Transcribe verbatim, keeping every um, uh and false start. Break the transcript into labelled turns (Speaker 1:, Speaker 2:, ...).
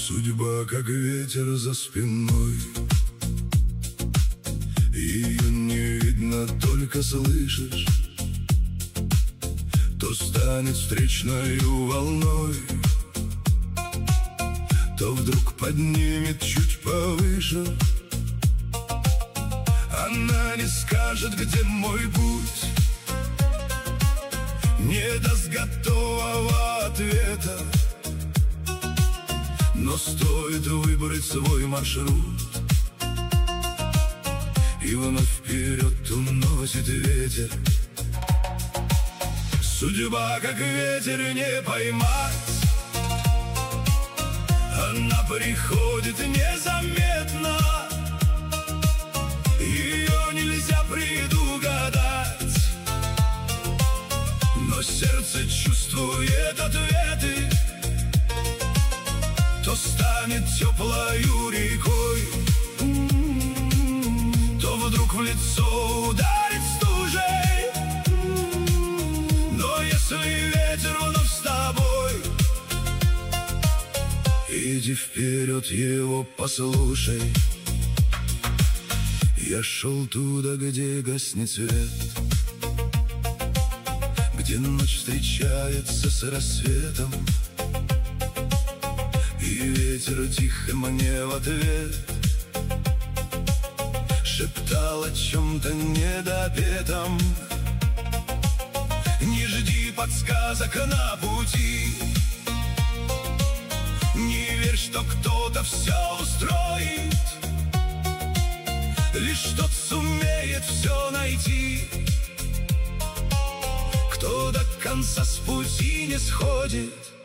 Speaker 1: Судьба, как ветер за спиной, ее не видно, только слышишь. То станет встречною волной, то вдруг поднимет чуть повыше. Она не скажет, где мой путь, не даст готового ответа. Но стоит выбрать свой маршрут, и вновь вперед уносит ветер. Судьба, как ветер, не поймать, она приходит незаметно. Ее нельзя предугадать, но сердце чувствует ответы. То станет теплою рекой, то вдруг в лицо ударит стужей. Но если ветер вновь с тобой, иди вперед, его послушай. Я шел туда, где гаснет свет, где ночь встречается с рассветом. И ветер тихо мне в ответ шептал о чем-то недопетом. Не жди подсказок на пути, не верь, что кто-то все устроит. Лишь тот сумеет все найти, кто до конца с пути не сходит.